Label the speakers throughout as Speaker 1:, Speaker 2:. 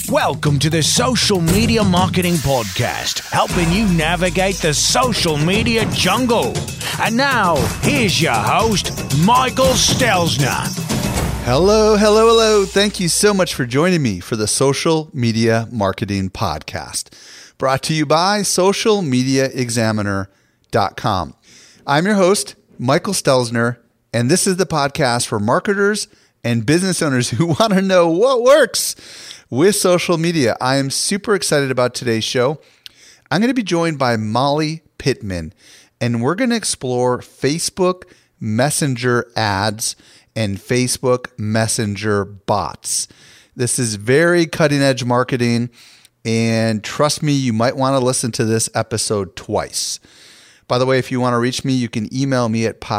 Speaker 1: Welcome to the Social Media Marketing Podcast, helping you navigate the social media jungle. And now, here's your host, Michael Stelzner.
Speaker 2: Hello. Thank you so much for joining me for the Social Media Marketing Podcast, brought to you by socialmediaexaminer.com. I'm your host, Michael Stelzner, and this is the podcast for marketers and business owners who want to know what works with social media. I am super excited about today's show. I'm going to be joined by Molly Pittman, and we're going to explore Facebook Messenger ads and Facebook Messenger bots. This is very cutting edge marketing, and trust me, you might want to listen to this episode twice. By the way, if you want to reach me, you can email me at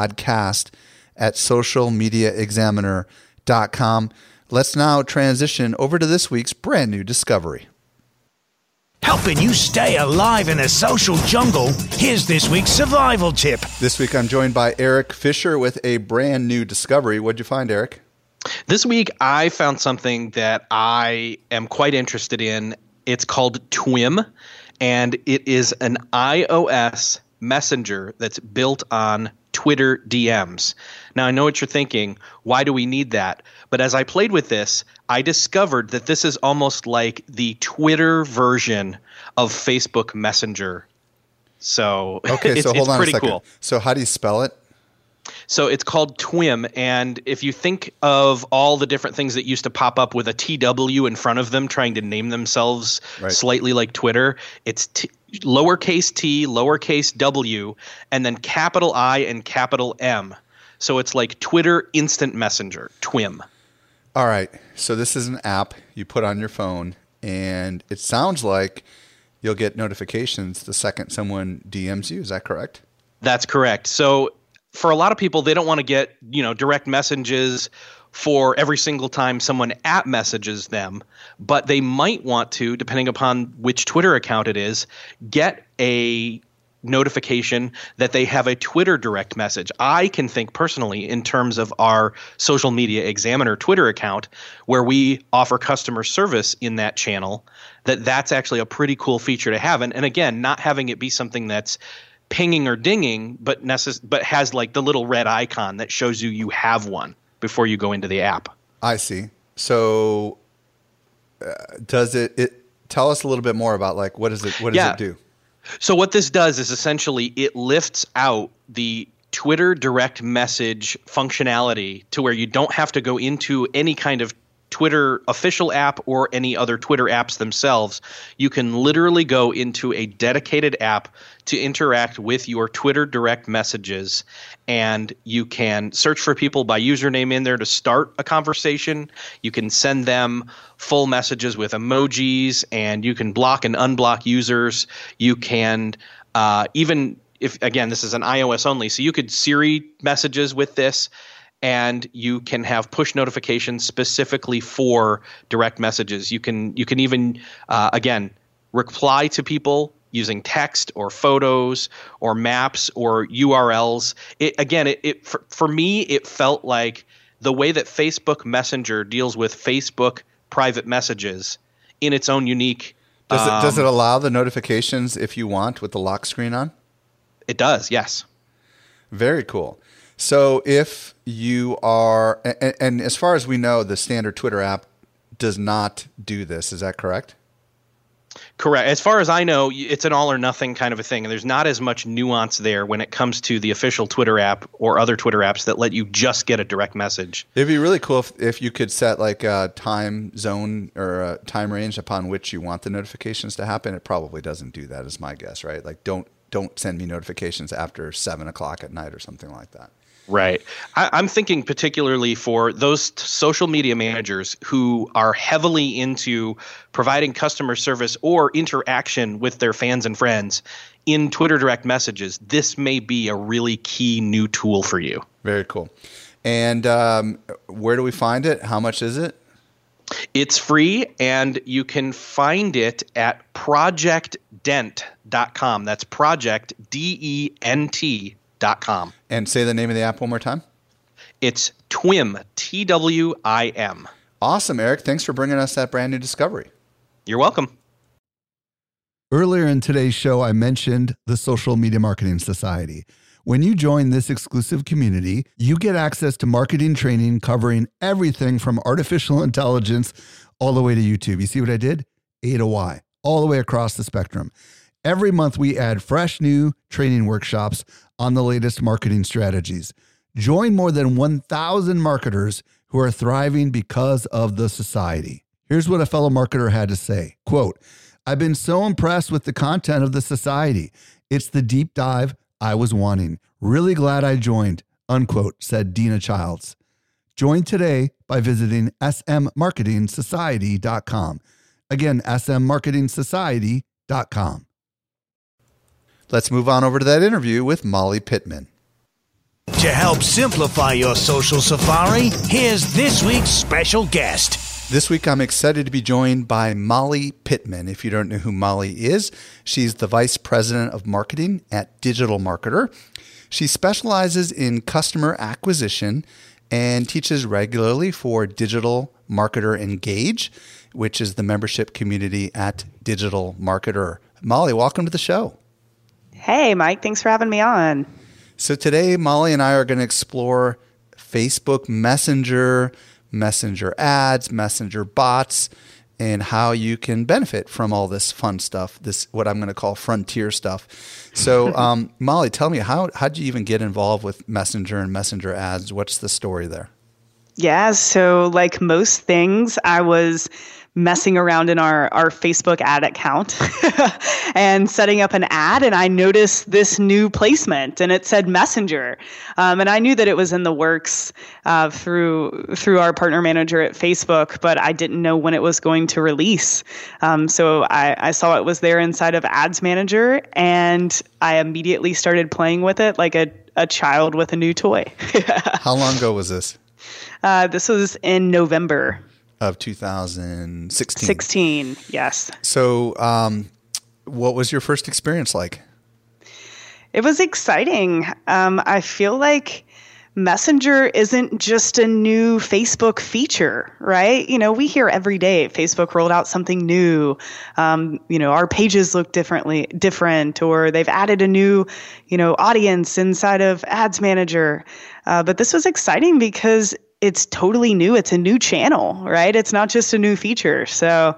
Speaker 2: podcast@socialmediaexaminer.com. Let's now transition over to this week's brand new discovery.
Speaker 1: Helping you stay alive in the social jungle, here's this week's survival tip.
Speaker 2: This week I'm joined by Eric Fisher with a brand new discovery. What'd you find, Eric?
Speaker 3: This week I found something that I am quite interested in. It's called Twim, and it is an iOS messenger that's built on Twitter DMs. Now, I know what you're thinking. Why do we need that? But as I played with this, I discovered that this is almost like the Twitter version of Facebook Messenger. So
Speaker 2: okay, so hold on
Speaker 3: pretty
Speaker 2: a second.
Speaker 3: Cool.
Speaker 2: So how do you spell it?
Speaker 3: So it's called Twim, and if you think of all the different things that used to pop up with a TW in front of them trying to name themselves slightly like Twitter, it's lowercase t, lowercase w, and then capital I and capital M. So it's like Twitter Instant Messenger, Twim.
Speaker 2: All right, so this is an app you put on your phone, and it sounds like you'll get notifications the second someone DMs you. Is that correct?
Speaker 3: That's correct. So for a lot of people, they don't want to get, direct messages for every single time someone messages them, but they might want to, depending upon which Twitter account it is, get a notification that they have a Twitter direct message. I can think personally in terms of our Social Media Examiner Twitter account, where we offer customer service in that channel, that's actually a pretty cool feature to have. And again, not having it be something that's pinging or dinging, but has like the little red icon that shows you have one before you go into the app.
Speaker 2: I see. So does it tell us a little bit more about what does it do?
Speaker 3: So what this does is essentially it lifts out the Twitter direct message functionality to where you don't have to go into any kind of Twitter official app or any other Twitter apps themselves. You can literally go into a dedicated app to interact with your Twitter direct messages, and you can search for people by username in there to start a conversation. You can send them full messages with emojis, and you can block and unblock users. You can even, if again, this is an iOS only, so you could Siri messages with this. And you can have push notifications specifically for direct messages. You can even, again, reply to people using text or photos or maps or URLs. For me, it felt like the way that Facebook Messenger deals with Facebook private messages in its own unique.
Speaker 2: Does it allow the notifications if you want with the lock screen on?
Speaker 3: It does, yes.
Speaker 2: Very cool. So if you are, and as far as we know, the standard Twitter app does not do this. Is that correct?
Speaker 3: Correct. As far as I know, it's an all or nothing kind of a thing. And there's not as much nuance there when it comes to the official Twitter app or other Twitter apps that let you just get a direct message.
Speaker 2: It'd be really cool if you could set like a time zone or a time range upon which you want the notifications to happen. It probably doesn't do that, is my guess, right? Like don't send me notifications after 7 o'clock at night or something like that.
Speaker 3: Right. I'm thinking particularly for those social media managers who are heavily into providing customer service or interaction with their fans and friends in Twitter direct messages. This may be a really key new tool for you.
Speaker 2: Very cool. And where do we find it? How much is it?
Speaker 3: It's free, and you can find it at projectdent.com. That's project, DENT.com.
Speaker 2: And say the name of the app one more time.
Speaker 3: It's Twim, TWIM.
Speaker 2: Awesome, Eric. Thanks for bringing us that brand new discovery.
Speaker 3: You're welcome.
Speaker 2: Earlier in today's show, I mentioned the Social Media Marketing Society. When you join this exclusive community, you get access to marketing training covering everything from artificial intelligence all the way to YouTube. You see what I did? A to Y, all the way across the spectrum. Every month, we add fresh new training workshops on the latest marketing strategies. Join more than 1,000 marketers who are thriving because of the society. Here's what a fellow marketer had to say. Quote, "I've been so impressed with the content of the society. It's the deep dive I was wanting. Really glad I joined," unquote, said Dina Childs. Join today by visiting smmarketingsociety.com. Again, smmarketingsociety.com. Let's move on over to that interview with Molly Pittman.
Speaker 1: To help simplify your social safari, here's this week's special guest.
Speaker 2: This week, I'm excited to be joined by Molly Pittman. If you don't know who Molly is, she's the Vice President of Marketing at Digital Marketer. She specializes in customer acquisition and teaches regularly for Digital Marketer Engage, which is the membership community at Digital Marketer. Molly, welcome to the show.
Speaker 4: Hey, Mike. Thanks for having me on.
Speaker 2: So today, Molly and I are going to explore Facebook Messenger, Messenger ads, Messenger bots, and how you can benefit from all this fun stuff, this what I'm going to call frontier stuff. So, Molly, tell me, how did you even get involved with Messenger and Messenger ads? What's the story there?
Speaker 4: Yeah, so like most things, I was messing around in our Facebook ad account and setting up an ad, and I noticed this new placement, and it said Messenger, and I knew that it was in the works through our partner manager at Facebook, but I didn't know when it was going to release. So I saw it was there inside of Ads Manager, and I immediately started playing with it like a child with a new toy.
Speaker 2: How long ago was this?
Speaker 4: This was in November
Speaker 2: of 2016.
Speaker 4: 16, yes.
Speaker 2: So what was your first experience like?
Speaker 4: It was exciting. I feel like Messenger isn't just a new Facebook feature, right? You know, we hear every day Facebook rolled out something new. Our pages look different, or they've added a new, audience inside of Ads Manager. But this was exciting because it's totally new. It's a new channel, right? It's not just a new feature. So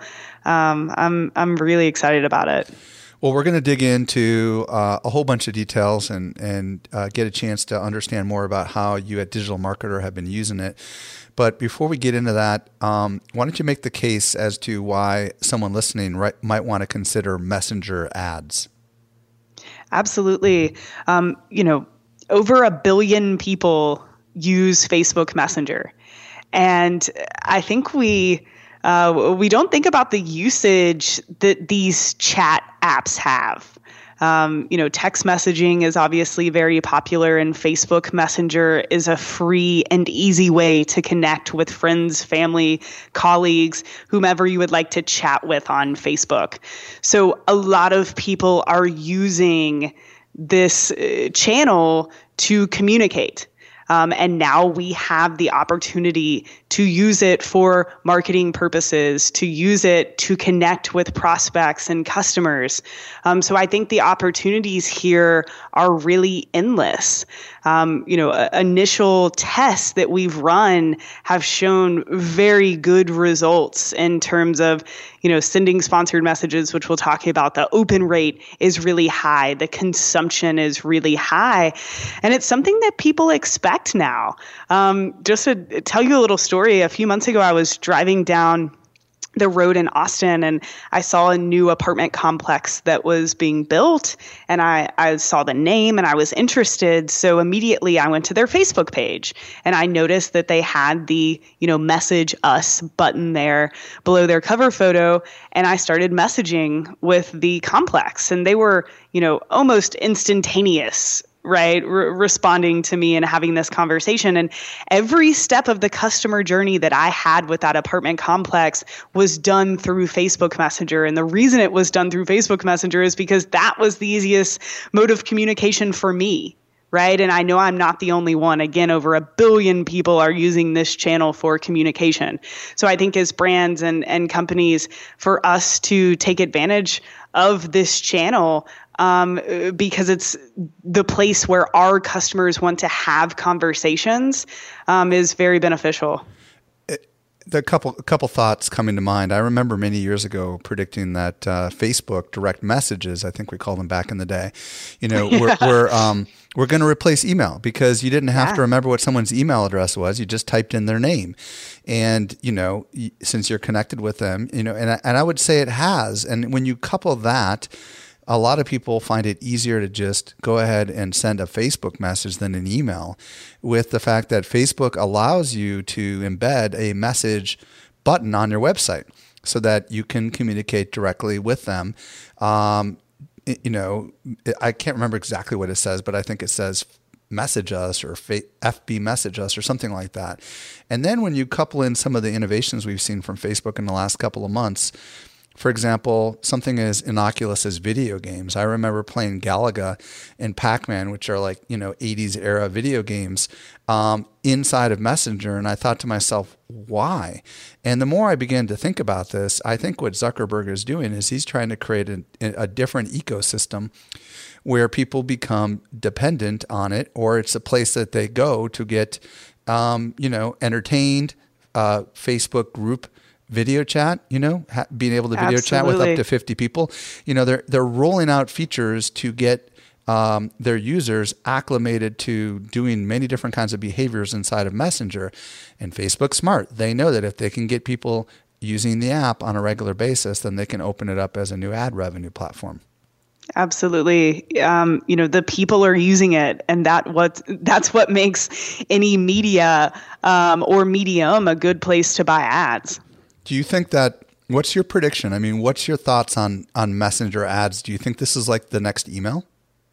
Speaker 4: I'm really excited about it.
Speaker 2: Well, we're going to dig into a whole bunch of details and get a chance to understand more about how you at Digital Marketer have been using it. But before we get into that, why don't you make the case as to why someone listening might want to consider Messenger ads?
Speaker 4: Absolutely. Over 1 billion people use Facebook Messenger. And I think we don't think about the usage that these chat apps have. Text messaging is obviously very popular, and Facebook Messenger is a free and easy way to connect with friends, family, colleagues, whomever you would like to chat with on Facebook. So a lot of people are using this channel to communicate. And now we have the opportunity to use it for marketing purposes, to use it to connect with prospects and customers. So I think the opportunities here are really endless. Initial tests that we've run have shown very good results in terms of, sending sponsored messages, which we'll talk about. The open rate is really high. The consumption is really high. And it's something that people expect now. Just to tell you a little story, a few months ago, I was driving down the road in Austin, and I saw a new apartment complex that was being built, and I saw the name and I was interested. So immediately I went to their Facebook page, and I noticed that they had the, message us button there below their cover photo. And I started messaging with the complex, and they were, almost instantaneous, right? Responding to me and having this conversation. And every step of the customer journey that I had with that apartment complex was done through Facebook Messenger. And the reason it was done through Facebook Messenger is because that was the easiest mode of communication for me, right? And I know I'm not the only one. Again, over 1 billion people are using this channel for communication. So I think as brands and companies, for us to take advantage of this channel, because it's the place where our customers want to have conversations, is very beneficial.
Speaker 2: A couple thoughts coming to mind. I remember many years ago predicting that Facebook direct messages, I think we called them back in the day, we're going to replace email, because you didn't have to remember what someone's email address was. You just typed in their name, and since you're connected with them, and I would say it has. And when you couple that, a lot of people find it easier to just go ahead and send a Facebook message than an email, with the fact that Facebook allows you to embed a message button on your website so that you can communicate directly with them. I can't remember exactly what it says, but I think it says message us or FB message us or something like that. And then when you couple in some of the innovations we've seen from Facebook in the last couple of months, for example, something as innocuous as video games. I remember playing Galaga and Pac-Man, which are 80s era video games, inside of Messenger. And I thought to myself, why? And the more I began to think about this, I think what Zuckerberg is doing is he's trying to create a different ecosystem where people become dependent on it, or it's a place that they go to get, entertained, Facebook group video chat, being able to video chat with up to 50 people. They're rolling out features to get their users acclimated to doing many different kinds of behaviors inside of Messenger. And Facebook's smart. They know that if they can get people using the app on a regular basis, then they can open it up as a new ad revenue platform.
Speaker 4: Absolutely. The people are using it, and that's what makes any media or medium a good place to buy ads.
Speaker 2: Do you think that, what's your prediction? I mean, what's your thoughts on Messenger ads? Do you think this is like the next email?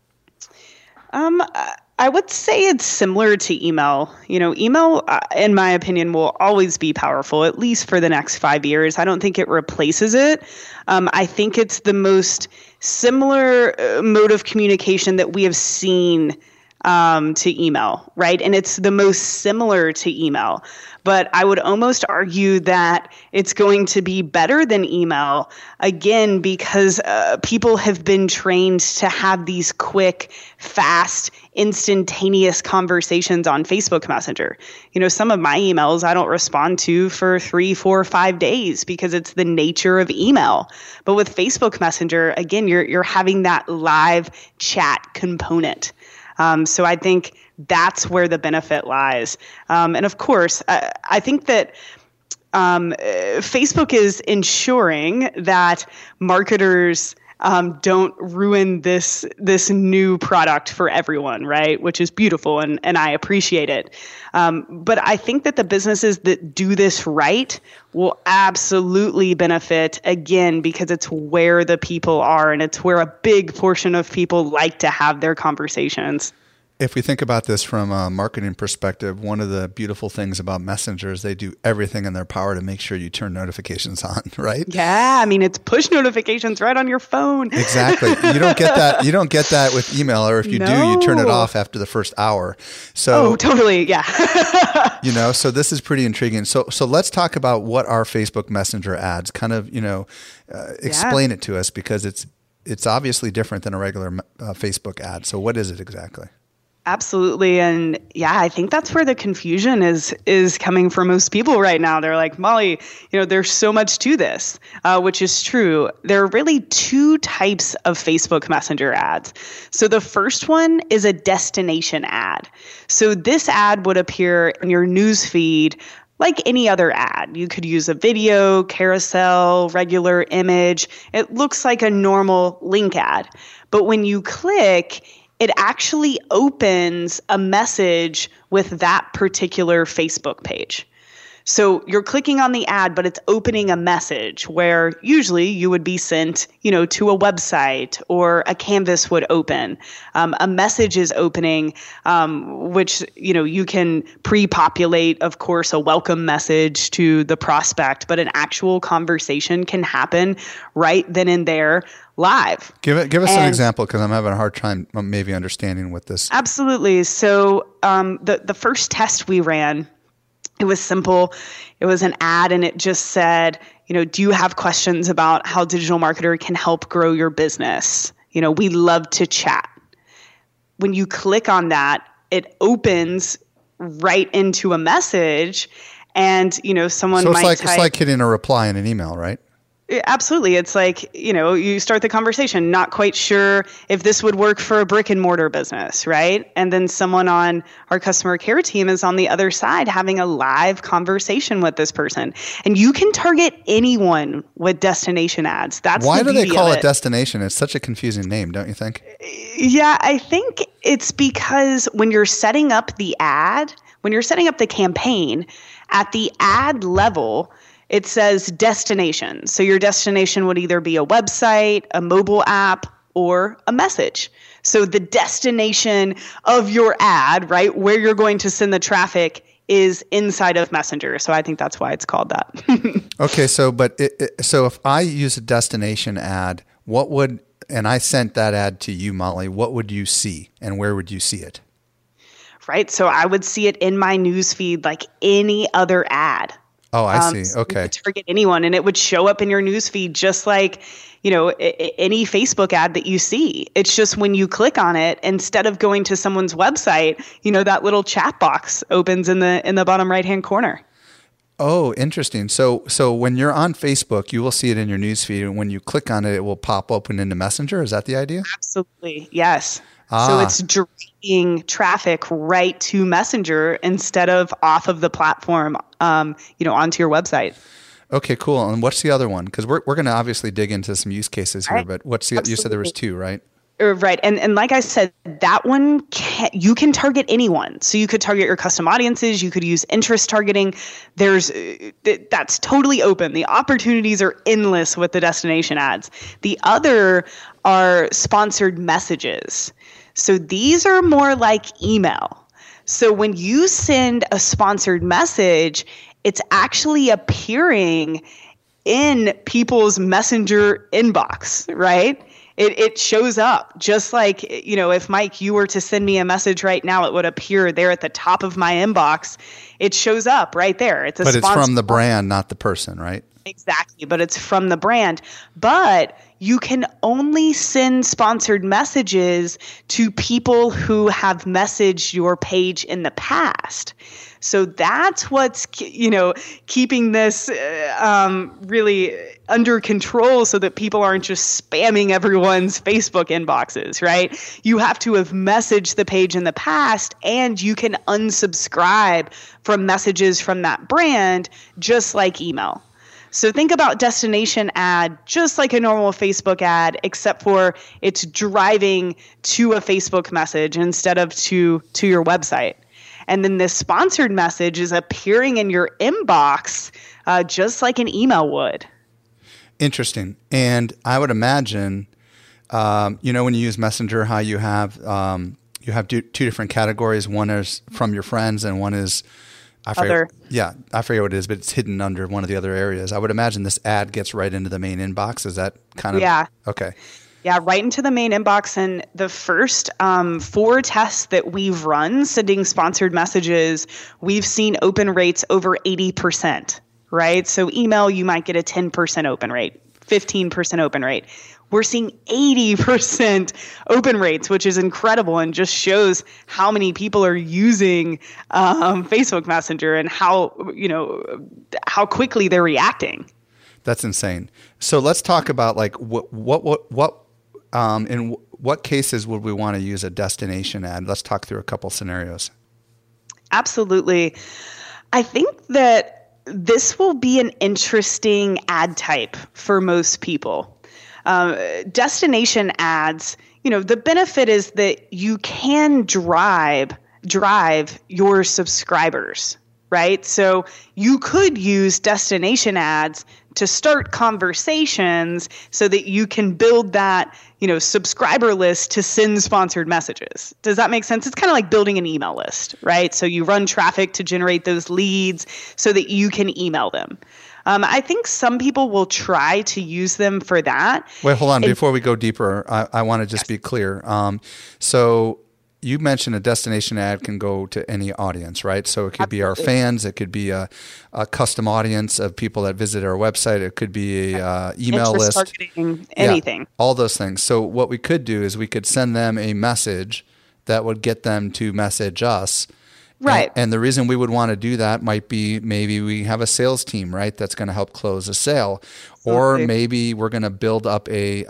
Speaker 4: I would say it's similar to email. Email, in my opinion, will always be powerful, at least for the next 5 years. I don't think it replaces it. I think it's the most similar mode of communication that we have seen to email, right? And it's the most similar to email. But I would almost argue that it's going to be better than email, again, because people have been trained to have these quick, fast, instantaneous conversations on Facebook Messenger. Some of my emails I don't respond to for 3, 4, 5 days because it's the nature of email. But with Facebook Messenger, again, you're having that live chat component. So I think that's where the benefit lies. And of course, I think that Facebook is ensuring that marketers don't ruin this new product for everyone, right? Which is beautiful, and I appreciate it. But I think that the businesses that do this right will absolutely benefit, again, because it's where the people are, and it's where a big portion of people like to have their conversations.
Speaker 2: If we think about this from a marketing perspective, one of the beautiful things about Messenger is they do everything in their power to make sure you turn notifications on, right?
Speaker 4: Yeah, I mean, it's push notifications right on your phone.
Speaker 2: Exactly. You don't get that. You don't get that with email, or if you do, you turn it off after the first hour. So,
Speaker 4: totally. Yeah.
Speaker 2: So this is pretty intriguing. So let's talk about what are Facebook Messenger ads. Kind of, explain it to us, because it's obviously different than a regular Facebook ad. So what is it exactly?
Speaker 4: Absolutely. And yeah, I think that's where the confusion is coming for most people right now. They're like, Molly, there's so much to this, which is true. There are really 2 types of Facebook Messenger ads. So the first one is a destination ad. So this ad would appear in your news feed like any other ad. You could use a video, carousel, regular image. It looks like a normal link ad. But when you click, it actually opens a message with that particular Facebook page. So you're clicking on the ad, but it's opening a message where usually you would be sent, to a website or a canvas would open. A message is opening, which, you can pre-populate, of course, a welcome message to the prospect, but an actual conversation can happen right then and there live.
Speaker 2: Give us an example, because I'm having a hard time maybe understanding what this.
Speaker 4: Absolutely. So the first test we ran, it was simple. It was an ad, and it just said, do you have questions about how digital marketer can help grow your business? We love to chat. When you click on that, it opens right into a message, and someone
Speaker 2: So
Speaker 4: might type,
Speaker 2: it's like hitting a reply in an email, right?
Speaker 4: Absolutely. It's like, you start the conversation, not quite sure if this would work for a brick and mortar business, right? And then someone on our customer care team is on the other side having a live conversation with this person. And you can target anyone with destination ads. That's
Speaker 2: Why
Speaker 4: the
Speaker 2: do they
Speaker 4: beauty
Speaker 2: call
Speaker 4: of
Speaker 2: it destination? It's such a confusing name, don't you think?
Speaker 4: Yeah, I think it's because when you're setting up the ad, when you're setting up the campaign at the ad level, it says destination. So your destination would either be a website, a mobile app, or a message. So the destination of your ad, right, where you're going to send the traffic is inside of Messenger. So I think that's why it's called that.
Speaker 2: Okay, so so if I use a destination ad, and I sent that ad to you, Molly, what would you see and where would you see it?
Speaker 4: Right. So I would see it in my newsfeed like any other ad.
Speaker 2: Oh, I see. Okay.
Speaker 4: You could target anyone, and it would show up in your newsfeed just like, any Facebook ad that you see. It's just when you click on it, instead of going to someone's website, that little chat box opens in the bottom right-hand corner.
Speaker 2: Oh, interesting. So when you're on Facebook, you will see it in your newsfeed, and when you click on it, it will pop open into Messenger. Is that the idea?
Speaker 4: Absolutely. Yes. So it's directing traffic right to Messenger instead of off of the platform, onto your website.
Speaker 2: Okay, cool. And what's the other one? Because we're going to obviously dig into some use cases here,
Speaker 4: Right.
Speaker 2: but what's the?
Speaker 4: Absolutely.
Speaker 2: You said there was two, right?
Speaker 4: Right. And like I said, that one, you can target anyone. So you could target your custom audiences. You could use interest targeting. That's totally open. The opportunities are endless with the destination ads. The other are sponsored messages. So these are more like email. So when you send a sponsored message, it's actually appearing in people's Messenger inbox, right? It shows up just like, if Mike, you were to send me a message right now, it would appear there at the top of my inbox. It shows up right there. It's
Speaker 2: from the brand, not the person, right?
Speaker 4: Exactly, but it's from the brand. But you can only send sponsored messages to people who have messaged your page in the past. So that's what's, keeping this really under control so that people aren't just spamming everyone's Facebook inboxes, right? You have to have messaged the page in the past, and you can unsubscribe from messages from that brand just like email. So think about destination ad just like a normal Facebook ad, except for it's driving to a Facebook message instead of to your website. And then this sponsored message is appearing in your inbox just like an email would.
Speaker 2: Interesting. And I would imagine, when you use Messenger, how you have two different categories. One is from your friends, and one is I forget what it is, but it's hidden under one of the other areas. I would imagine this ad gets right into the main inbox. Is that kind of?
Speaker 4: Yeah.
Speaker 2: Okay.
Speaker 4: Yeah, right into the main inbox. And the first 4 tests that we've run sending sponsored messages, we've seen open rates over 80%, right? So email, you might get a 10% open rate, 15% open rate. We're seeing 80% open rates, which is incredible and just shows how many people are using Facebook Messenger and how quickly they're reacting.
Speaker 2: That's insane. So let's talk about like in what cases would we want to use a destination ad? Let's talk through a couple scenarios.
Speaker 4: Absolutely. I think that this will be an interesting ad type for most people. Destination ads, the benefit is that you can drive your subscribers, right? So you could use destination ads to start conversations so that you can build that, subscriber list to send sponsored messages. Does that make sense? It's kind of like building an email list, right? So you run traffic to generate those leads so that you can email them. I think some people will try to use them for that.
Speaker 2: Wait, hold on. Before we go deeper, I want to just be clear. So you mentioned a destination ad can go to any audience, right? So it could be our fans. It could be a custom audience of people that visit our website. It could be a email list.
Speaker 4: Targeting, anything.
Speaker 2: Yeah, all those things. So what we could do is we could send them a message that would get them to message us.
Speaker 4: Right.
Speaker 2: And the reason we would want to do that might be maybe we have a sales team, right, that's going to help close a sale. Or maybe we're going to build up a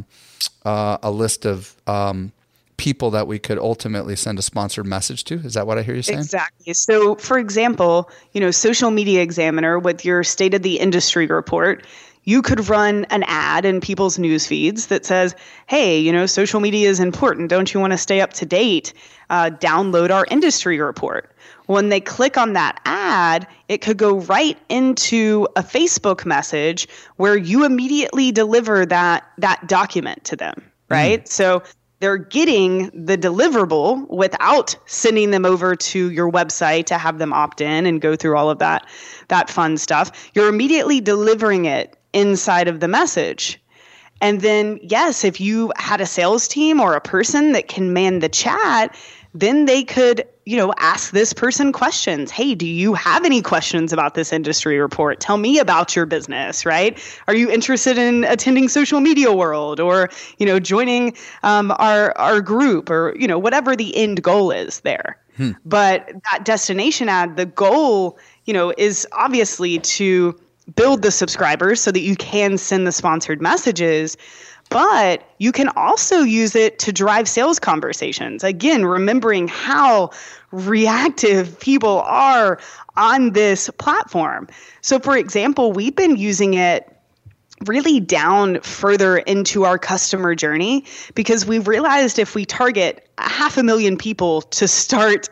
Speaker 2: list of people that we could ultimately send a sponsored message to. Is that what I hear you saying?
Speaker 4: Exactly. So, for example, Social Media Examiner with your State of the Industry report, you could run an ad in people's news feeds that says, hey, social media is important. Don't you want to stay up to date? Download our industry report. When they click on that ad, it could go right into a Facebook message where you immediately deliver that document to them, right? So they're getting the deliverable without sending them over to your website to have them opt in and go through all of that fun stuff. You're immediately delivering it inside of the message. And then, yes, if you had a sales team or a person that can man the chat, then they could, ask this person questions. Hey, do you have any questions about this industry report? Tell me about your business, right? Are you interested in attending Social Media World or, joining our group or, whatever the end goal is there. But that destination ad, the goal, is obviously to build the subscribers so that you can send the sponsored messages. But you can also use it to drive sales conversations. Again, remembering how reactive people are on this platform. So, for example, we've been using it really down further into our customer journey because we realized if we target 500,000 people to start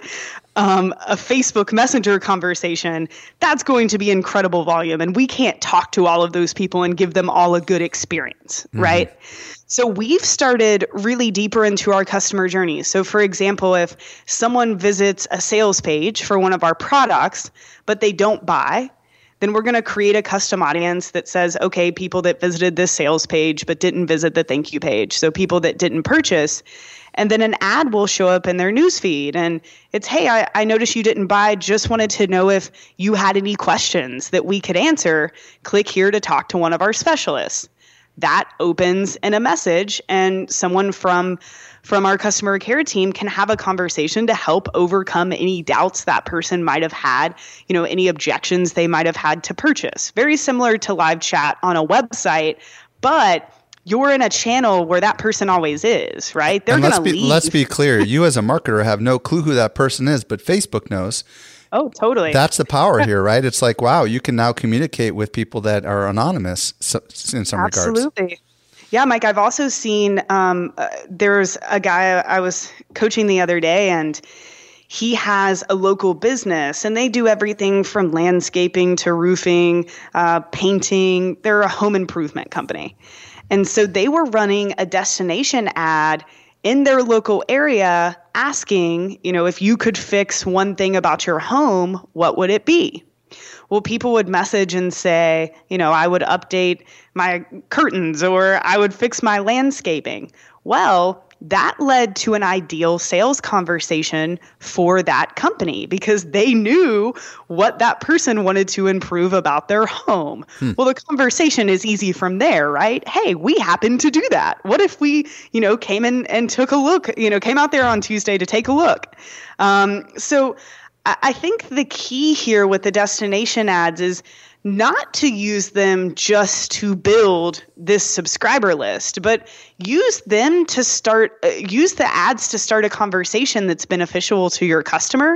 Speaker 4: a Facebook Messenger conversation, that's going to be incredible volume. And we can't talk to all of those people and give them all a good experience, right? So we've started really deeper into our customer journey. So for example, if someone visits a sales page for one of our products, but they don't buy, then we're going to create a custom audience that says, okay, people that visited this sales page but didn't visit the thank you page. So people that didn't purchase. And then an ad will show up in their newsfeed. And it's, hey, I noticed you didn't buy. Just wanted to know if you had any questions that we could answer. Click here to talk to one of our specialists. That opens in a message, and someone from our customer care team can have a conversation to help overcome any doubts that person might have had, any objections they might have had to purchase. Very similar to live chat on a website, but you're in a channel where that person always is, right? They're going to leave.
Speaker 2: Let's be clear. You as a marketer have no clue who that person is, but Facebook knows.
Speaker 4: Oh, totally.
Speaker 2: That's the power here, right? It's like, wow, you can now communicate with people that are anonymous in some regards.
Speaker 4: Absolutely. Yeah, Mike, I've also seen there's a guy I was coaching the other day, and he has a local business, and they do everything from landscaping to roofing, painting. They're a home improvement company. And so they were running a destination ad in their local area asking, if you could fix one thing about your home, what would it be? Well, people would message and say, I would update my curtains or I would fix my landscaping. Well, that led to an ideal sales conversation for that company because they knew what that person wanted to improve about their home. Well, the conversation is easy from there, right? Hey, we happen to do that. What if we, came in and took a look, came out there on Tuesday to take a look? So I think the key here with the destination ads is not to use them just to build this subscriber list, but use the ads to start a conversation that's beneficial to your customer,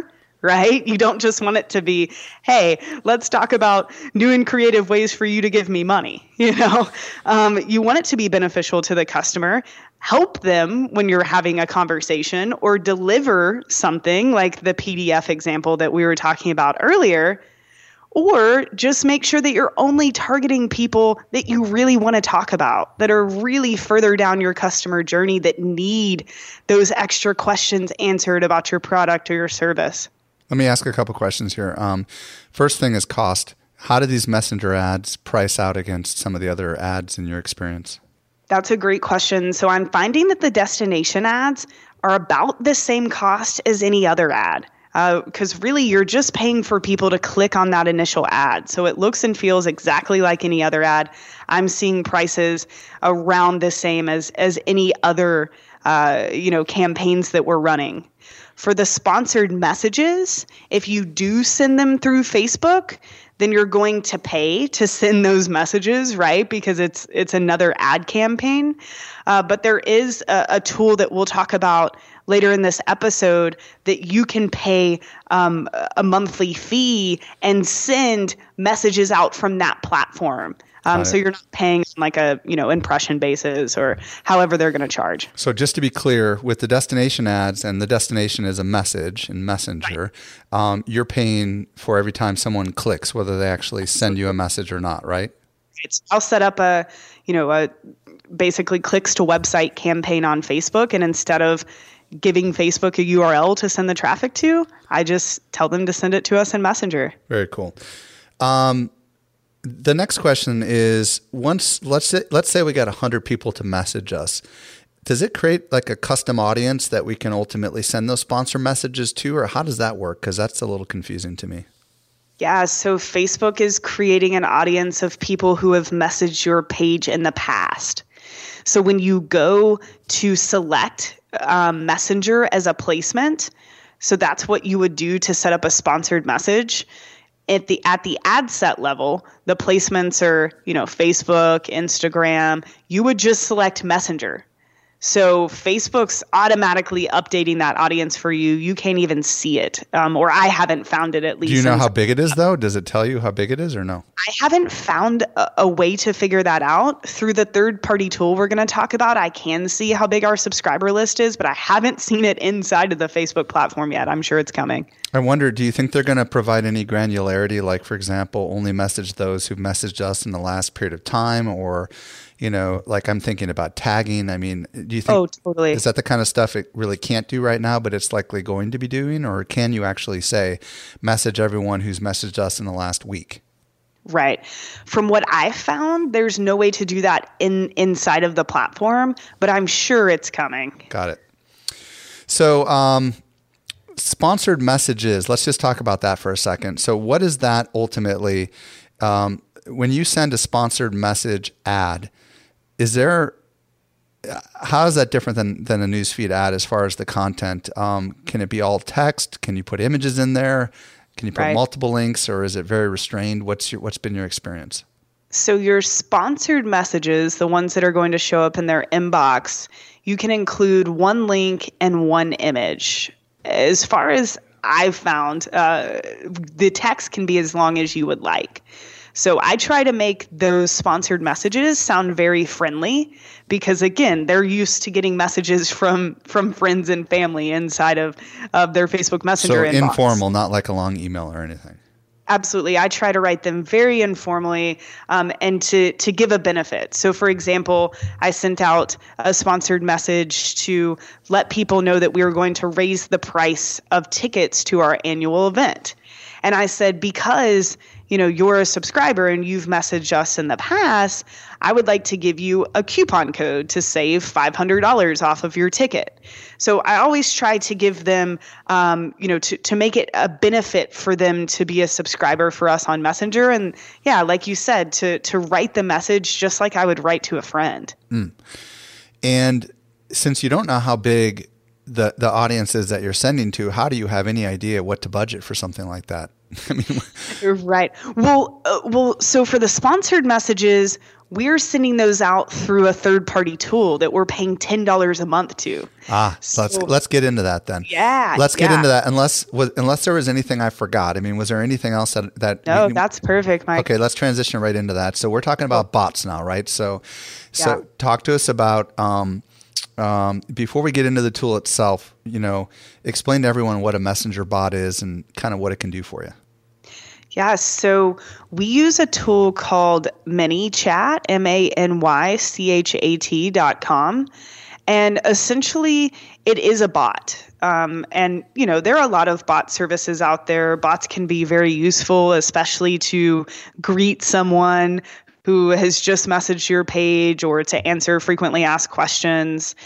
Speaker 4: right? You don't just want it to be, hey, let's talk about new and creative ways for you to give me money. You want it to be beneficial to the customer, help them when you're having a conversation, or deliver something like the PDF example that we were talking about earlier. Or just make sure that you're only targeting people that you really want to talk about, that are really further down your customer journey, that need those extra questions answered about your product or your service.
Speaker 2: Let me ask a couple questions here. First thing is cost. How do these messenger ads price out against some of the other ads in your experience?
Speaker 4: That's a great question. So I'm finding that the destination ads are about the same cost as any other ad. Because really, you're just paying for people to click on that initial ad. So it looks and feels exactly like any other ad. I'm seeing prices around the same as any other campaigns that we're running. For the sponsored messages, if you do send them through Facebook, then you're going to pay to send those messages, right? Because it's another ad campaign. But there is a tool that we'll talk about later in this episode that you can pay a monthly fee and send messages out from that platform. So you're not paying like a impression basis or however they're going to charge.
Speaker 2: So just to be clear, with the destination ads, and the destination is a message in Messenger, right, you're paying for every time someone clicks, whether they actually send you a message or not, right?
Speaker 4: I'll set up a basically clicks to website campaign on Facebook, and instead of giving Facebook a URL to send the traffic to, I just tell them to send it to us in Messenger.
Speaker 2: Very cool. The next question is, let's say we got 100 people to message us. Does it create like a custom audience that we can ultimately send those sponsor messages to, or how does that work? Because that's a little confusing to me.
Speaker 4: Yeah, so Facebook is creating an audience of people who have messaged your page in the past. So when you go to select Messenger as a placement, so that's what you would do to set up a sponsored message. At the ad set level, the placements are, Facebook, Instagram. You would just select Messenger. So Facebook's automatically updating that audience for you. You can't even see it, or I haven't found it at least.
Speaker 2: Do you know how big it is, though? Does it tell you how big it is or no?
Speaker 4: I haven't found a way to figure that out. Through the third-party tool we're going to talk about, I can see how big our subscriber list is, but I haven't seen it inside of the Facebook platform yet. I'm sure it's coming.
Speaker 2: I wonder, do you think they're going to provide any granularity, like, for example, only message those who've messaged us in the last period of time, or like I'm thinking about tagging. I mean, do you think,
Speaker 4: oh, totally,
Speaker 2: is that the kind of stuff it really can't do right now, but it's likely going to be doing? Or can you actually say, message everyone who's messaged us in the last week?
Speaker 4: Right. From what I've found, there's no way to do that inside of the platform, but I'm sure it's coming.
Speaker 2: Got it. So, sponsored messages, let's just talk about that for a second. So what is that ultimately? When you send a sponsored message ad, how is that different than a newsfeed ad as far as the content? Can it be all text? Can you put images in there? Can you put multiple links, or is it very restrained? What's been your experience?
Speaker 4: So your sponsored messages, the ones that are going to show up in their inbox, you can include one link and one image. As far as I've found, the text can be as long as you would like. So I try to make those sponsored messages sound very friendly because, again, they're used to getting messages from friends and family inside of their Facebook Messenger inbox.
Speaker 2: So informal, not like a long email or anything.
Speaker 4: Absolutely. I try to write them very informally and to give a benefit. So, for example, I sent out a sponsored message to let people know that we were going to raise the price of tickets to our annual event. And I said, because you're a subscriber and you've messaged us in the past, I would like to give you a coupon code to save $500 off of your ticket. So I always try to give them, to make it a benefit for them to be a subscriber for us on Messenger. And yeah, like you said, to write the message just like I would write to a friend.
Speaker 2: And since you don't know how big the audiences that you're sending to, how do you have any idea what to budget for something like that? I mean,
Speaker 4: you're right. Well, so for the sponsored messages, we're sending those out through a third-party tool that we're paying $10 a month to.
Speaker 2: Let's get into that then.
Speaker 4: Yeah.
Speaker 2: Let's get into that. Unless there was anything I forgot. I mean, was there anything else that?
Speaker 4: No, that's perfect, Mike.
Speaker 2: Okay, let's transition right into that. So we're talking about bots now, right? So talk to us about before we get into the tool itself. Explain to everyone what a messenger bot is and kind of what it can do for you.
Speaker 4: Yeah, so we use a tool called ManyChat, ManyChat.com. And essentially, it is a bot. And, there are a lot of bot services out there. Bots can be very useful, especially to greet someone who has just messaged your page or to answer frequently asked questions.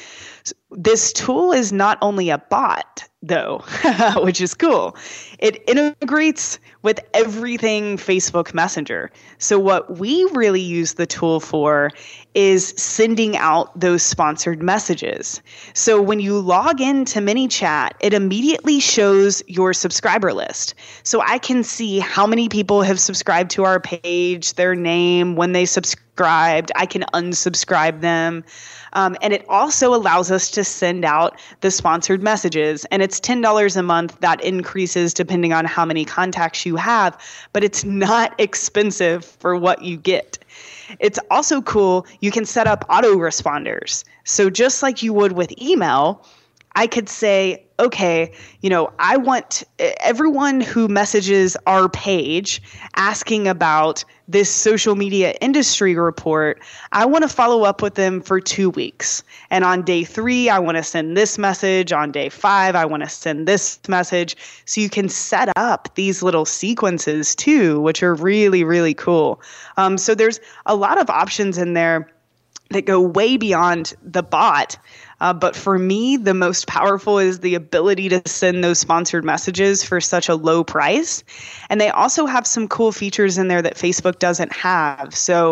Speaker 4: This tool is not only a bot, though, which is cool. It integrates with everything Facebook Messenger. So what we really use the tool for is sending out those sponsored messages. So when you log into ManyChat, it immediately shows your subscriber list. So I can see how many people have subscribed to our page, their name, when they subscribed. I can unsubscribe them. And it also allows us to send out the sponsored messages. And it's $10 a month. That increases depending on how many contacts you have, but it's not expensive for what you get. It's also cool. You can set up autoresponders. So just like you would with email, I could say, okay, I want everyone who messages our page asking about this social media industry report, I want to follow up with them for 2 weeks. And on day 3, I want to send this message. On day 5, I want to send this message. So you can set up these little sequences too, which are really, really cool. So there's a lot of options in there that go way beyond the bot. But for me, the most powerful is the ability to send those sponsored messages for such a low price. And they also have some cool features in there that Facebook doesn't have. So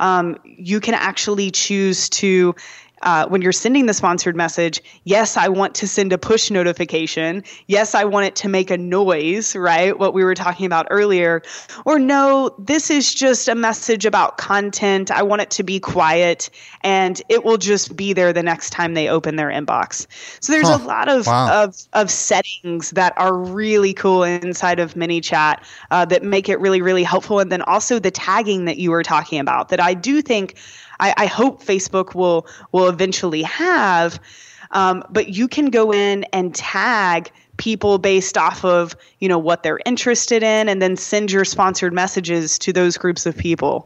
Speaker 4: you can actually choose to, when you're sending the sponsored message, yes, I want to send a push notification. Yes, I want it to make a noise, right? What we were talking about earlier. Or no, this is just a message about content. I want it to be quiet and it will just be there the next time they open their inbox. So there's a lot of settings that are really cool inside of ManyChat that make it really, really helpful. And then also the tagging that you were talking about that I do think I hope Facebook will eventually have, but you can go in and tag people based off of what they're interested in, and then send your sponsored messages to those groups of people.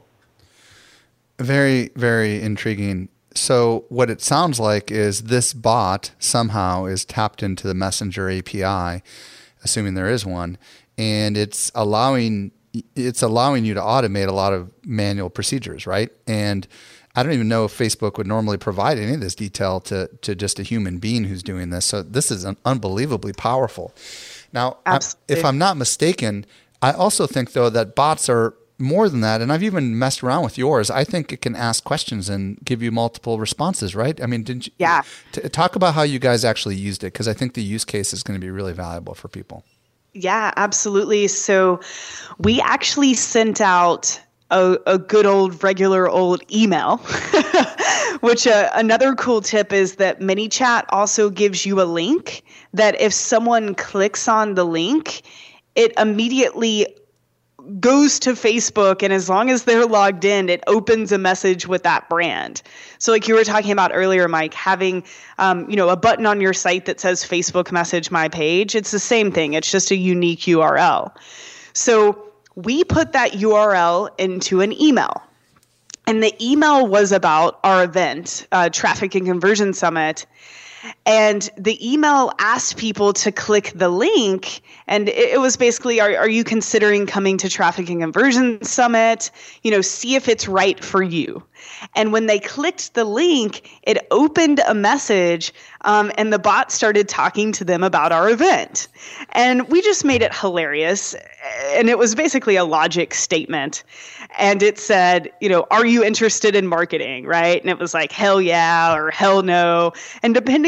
Speaker 2: Very, very intriguing. So what it sounds like is this bot somehow is tapped into the Messenger API, assuming there is one, and it's allowing you to automate a lot of manual procedures, right? And I don't even know if Facebook would normally provide any of this detail to just a human being who's doing this. So this is unbelievably powerful. Now, if I'm not mistaken, I also think, though, that bots are more than that. And I've even messed around with yours. I think it can ask questions and give you multiple responses, right? I mean, didn't you?
Speaker 4: Yeah.
Speaker 2: Talk about how you guys actually used it, because I think the use case is going to be really valuable for people.
Speaker 4: Yeah, absolutely. So we actually sent out a good old regular old email, which another cool tip is that ManyChat also gives you a link that if someone clicks on the link, it immediately goes to Facebook, and as long as they're logged in, it opens a message with that brand. So like you were talking about earlier, Mike, having a button on your site that says Facebook message my page, it's the same thing. It's just a unique URL. So we put that URL into an email. And the email was about our event, Traffic and Conversion Summit. And the email asked people to click the link. And it was basically, are you considering coming to Traffic and Conversion Summit? See if it's right for you. And when they clicked the link, it opened a message, and the bot started talking to them about our event. And we just made it hilarious. And it was basically a logic statement. And it said, are you interested in marketing, right? And it was like, hell yeah, or hell no. And depending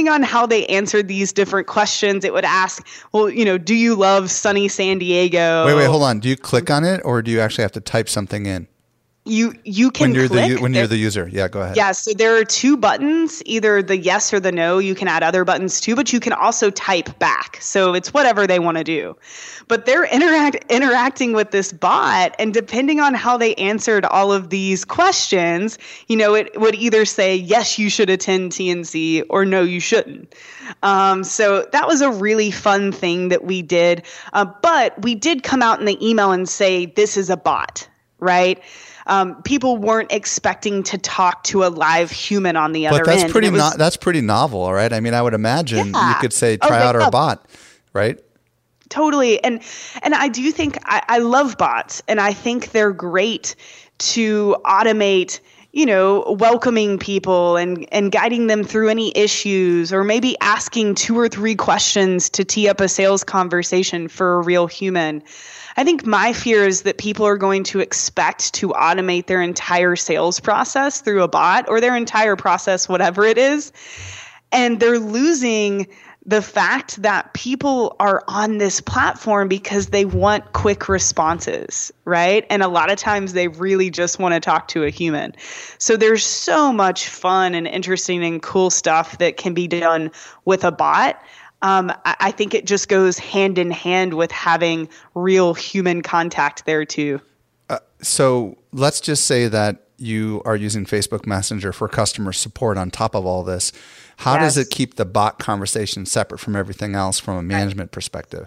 Speaker 4: on how they answered these different questions, it would ask, well, do you love sunny San Diego?
Speaker 2: Wait, hold on. Do you click on it or do you actually have to type something in?
Speaker 4: You can click
Speaker 2: when you're the user. Yeah, go ahead.
Speaker 4: Yeah, so there are two buttons, either the yes or the no. You can add other buttons too, but you can also type back. So it's whatever they want to do. But they're interacting with this bot, and depending on how they answered all of these questions, it would either say, yes, you should attend TNC, or no, you shouldn't. So that was a really fun thing that we did. But we did come out in the email and say, this is a bot, right? People weren't expecting to talk to a live human on the other end.
Speaker 2: But that's pretty novel, right? I mean, I would imagine you could say, try out our bot, right?
Speaker 4: Totally. And I do think I love bots, and I think they're great to automate, welcoming people and guiding them through any issues, or maybe asking 2 or 3 questions to tee up a sales conversation for a real human. I think my fear is that people are going to expect to automate their entire sales process through a bot, or their entire process, whatever it is. And they're losing the fact that people are on this platform because they want quick responses, right? And a lot of times they really just want to talk to a human. So there's so much fun and interesting and cool stuff that can be done with a bot. I think it just goes hand in hand with having real human contact there too.
Speaker 2: So let's just say that you are using Facebook Messenger for customer support on top of all this. How does it keep the bot conversation separate from everything else from a management perspective?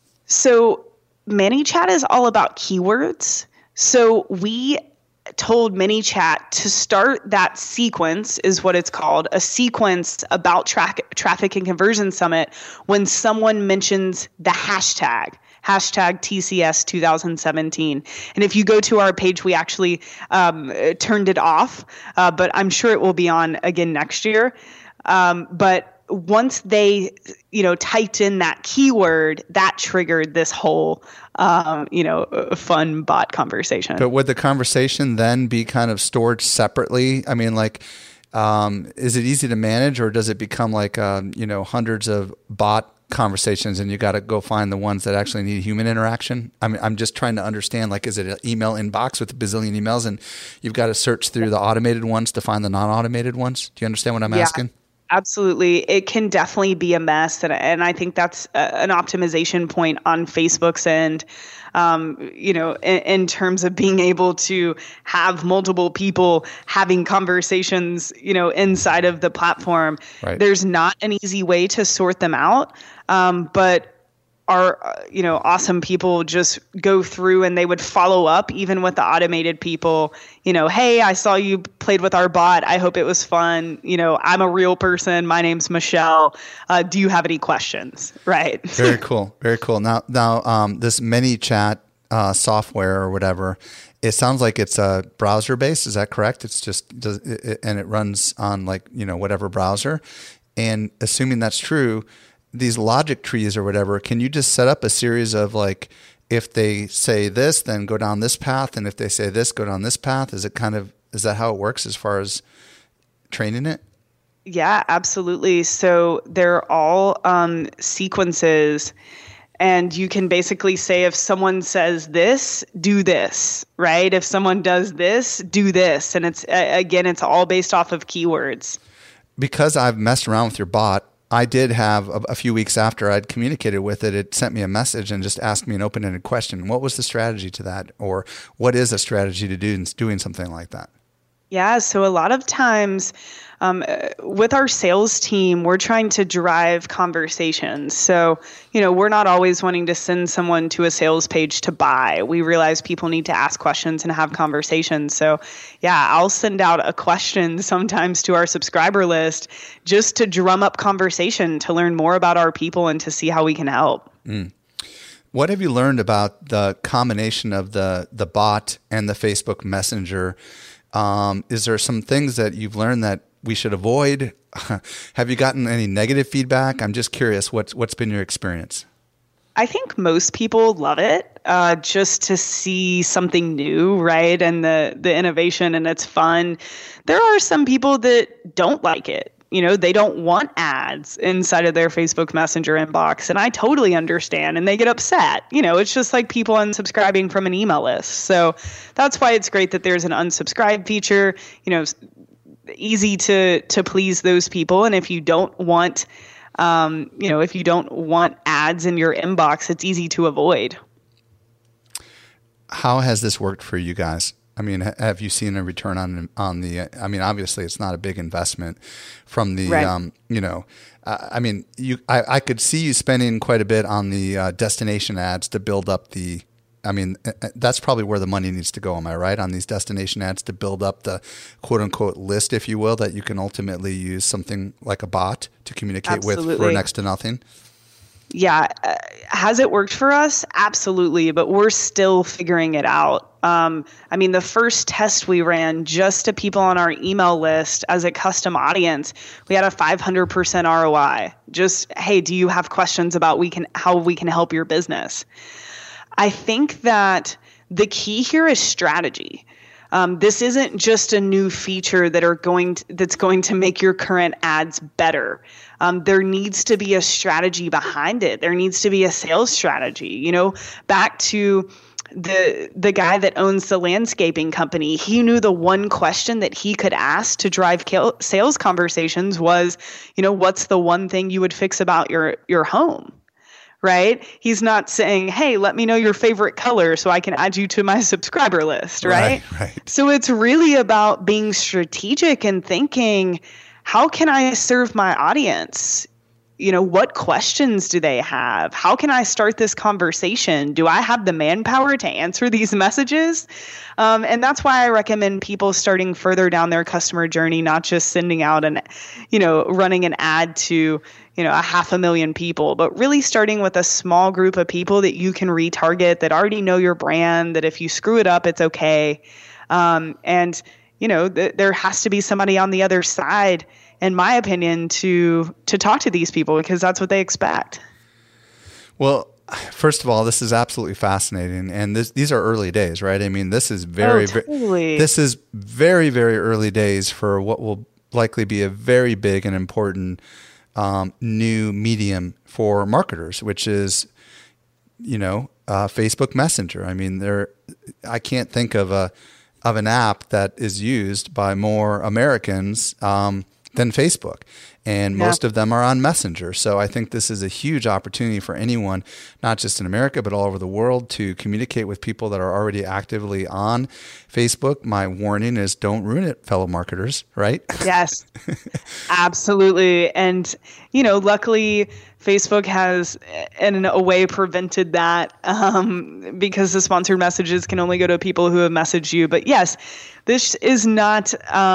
Speaker 2: So
Speaker 4: ManyChat is all about keywords. So we told ManyChat to start that sequence, is what it's called, a sequence about Traffic and Conversion Summit when someone mentions the hashtag TCS 2017. And if you go to our page, we actually turned it off, but I'm sure it will be on again next year. But once they, typed in that keyword, that triggered this whole, fun bot conversation.
Speaker 2: But would the conversation then be kind of stored separately? I mean, is it easy to manage, or does it become like, hundreds of bot conversations and you got to go find the ones that actually need human interaction? I mean, I'm just trying to understand, is it an email inbox with a bazillion emails and you've got to search through the automated ones to find the non-automated ones? Do you understand what I'm asking?
Speaker 4: Absolutely. It can definitely be a mess. And I think that's an optimization point on Facebook's end, in terms of being able to have multiple people having conversations, inside of the platform.
Speaker 2: Right.
Speaker 4: There's not an easy way to sort them out. But our, awesome people just go through and they would follow up even with the automated people, hey, I saw you played with our bot. I hope it was fun. I'm a real person. My name's Michelle. Do you have any questions? Right.
Speaker 2: Very cool. Very cool. Now, this ManyChat software or whatever, it sounds like it's browser based. Is that correct? It's just, and it runs on whatever browser. And assuming that's true, these logic trees or whatever, can you just set up a series of if they say this, then go down this path, and if they say this, go down this path? Is that how it works as far as training it?
Speaker 4: Yeah, absolutely. So they're all sequences, and you can basically say, if someone says this, do this, right? If someone does this, do this. And it's all based off of keywords.
Speaker 2: Because I've messed around with your bot, I did have a few weeks after I'd communicated with it, it sent me a message and just asked me an open-ended question. What was the strategy to that? Or what is a strategy to doing something like that?
Speaker 4: Yeah, so a lot of times with our sales team, we're trying to drive conversations. So, we're not always wanting to send someone to a sales page to buy. We realize people need to ask questions and have conversations. So, yeah, I'll send out a question sometimes to our subscriber list just to drum up conversation, to learn more about our people and to see how we can help.
Speaker 2: What have you learned about the combination of the bot and the Facebook Messenger? Is there some things that you've learned that we should avoid? Have you gotten any negative feedback? I'm just curious, what's been your experience?
Speaker 4: I think most people love it, just to see something new, right? And the innovation, and it's fun. There are some people that don't like it. They don't want ads inside of their Facebook Messenger inbox. And I totally understand. And they get upset. It's just like people unsubscribing from an email list. So that's why it's great that there's an unsubscribe feature, easy to please those people. And if you don't want, if you don't want ads in your inbox, it's easy to avoid.
Speaker 2: How has this worked for you guys? I mean, have you seen a return on the? I mean, obviously, it's not a big investment from the. Right. I could see you spending quite a bit on the destination ads to build up the. I mean, that's probably where the money needs to go. Am I right on these destination ads to build up the quote unquote list, if you will, that you can ultimately use something like a bot to communicate
Speaker 4: Absolutely.
Speaker 2: with for next to nothing?
Speaker 4: Yeah. Has it worked for us? Absolutely. But we're still figuring it out. The first test we ran just to people on our email list as a custom audience, we had a 500% ROI. Just, hey, do you have questions about how we can help your business? I think that the key here is strategy. This isn't just a new feature that's going to make your current ads better. There needs to be a strategy behind it. There needs to be a sales strategy. Back to the guy that owns the landscaping company, he knew the one question that he could ask to drive sales conversations was, what's the one thing you would fix about your home? Right? He's not saying, hey, let me know your favorite color so I can add you to my subscriber list, right?
Speaker 2: Right.
Speaker 4: So it's really about being strategic and thinking, how can I serve my audience? What questions do they have? How can I start this conversation? Do I have the manpower to answer these messages? And that's why I recommend people starting further down their customer journey, not just sending out running an ad to, 500,000 people, but really starting with a small group of people that you can retarget, that already know your brand, that if you screw it up, it's okay. There has to be somebody on the other side, in my opinion, to talk to these people, because that's what they expect.
Speaker 2: Well, first of all, this is absolutely fascinating, and these are early days, right? I mean, this is very very early days for what will likely be a very big and important new medium for marketers, which is, Facebook Messenger. I mean, I can't think of an app that is used by more Americans than Facebook. And most of them are on Messenger. So I think this is a huge opportunity for anyone, not just in America, but all over the world, to communicate with people that are already actively on Facebook. My warning is, don't ruin it, fellow marketers, right?
Speaker 4: Yes, absolutely. And, luckily Facebook has in a way prevented that because the sponsored messages can only go to people who have messaged you. But yes, this is not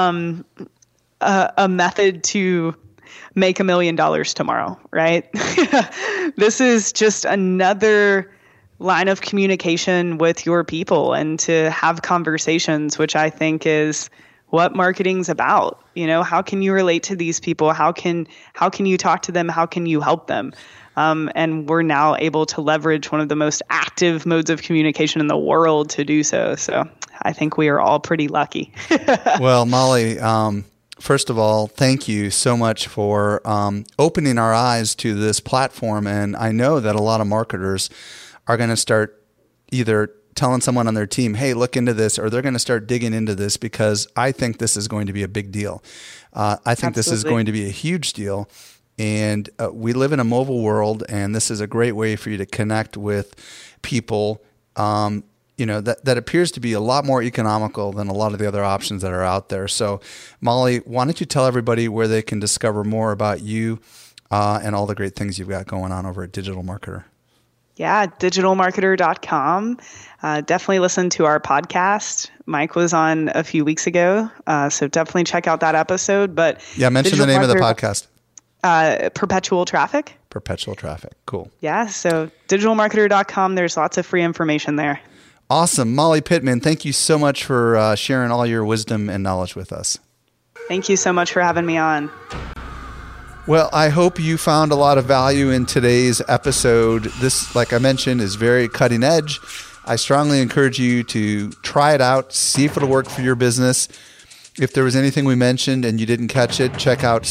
Speaker 4: a method to make $1 million tomorrow, right? This is just another line of communication with your people and to have conversations, which I think is what marketing's about. How can you relate to these people? How can you talk to them? How can you help them? And we're now able to leverage one of the most active modes of communication in the world to do so. So I think we are all pretty lucky.
Speaker 2: Well, Molly, first of all, thank you so much for opening our eyes to this platform. And I know that a lot of marketers are going to start either telling someone on their team, hey, look into this, or they're going to start digging into this, because I think this is going to be a big deal. I think This is going to be a huge deal. And we live in a mobile world, and this is a great way for you to connect with people that appears to be a lot more economical than a lot of the other options that are out there. So, Molly, why don't you tell everybody where they can discover more about you and all the great things you've got going on over at Digital Marketer?
Speaker 4: Yeah, digitalmarketer.com. Definitely listen to our podcast. Mike was on a few weeks ago, so definitely check out that episode. But
Speaker 2: yeah, mention the name of the podcast.
Speaker 4: Perpetual Traffic.
Speaker 2: Perpetual Traffic. Cool.
Speaker 4: Yeah, so digitalmarketer.com. There's lots of free information there.
Speaker 2: Awesome. Molly Pittman, thank you so much for sharing all your wisdom and knowledge with us.
Speaker 4: Thank you so much for having me on.
Speaker 2: Well, I hope you found a lot of value in today's episode. This, like I mentioned, is very cutting edge. I strongly encourage you to try it out, see if it'll work for your business. If there was anything we mentioned and you didn't catch it, check out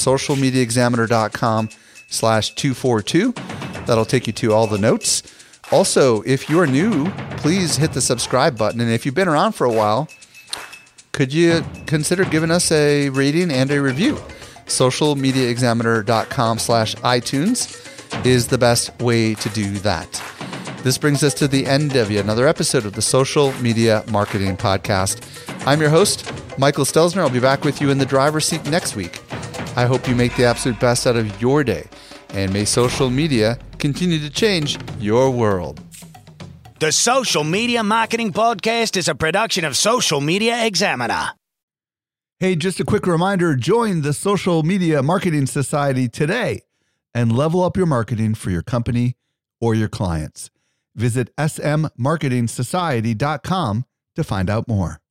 Speaker 2: socialmediaexaminer.com/242. That'll take you to all the notes. Also, if you're new, please hit the subscribe button. And if you've been around for a while, could you consider giving us a rating and a review? socialmediaexaminer.com/iTunes is the best way to do that. This brings us to the end of yet another episode of the Social Media Marketing Podcast. I'm your host, Michael Stelzner. I'll be back with you in the driver's seat next week. I hope you make the absolute best out of your day, and may social media continue to change your world.
Speaker 1: The Social Media Marketing Podcast is a production of Social Media Examiner.
Speaker 2: Hey, just a quick reminder, join the Social Media Marketing Society today and level up your marketing for your company or your clients. Visit smmarketingsociety.com to find out more.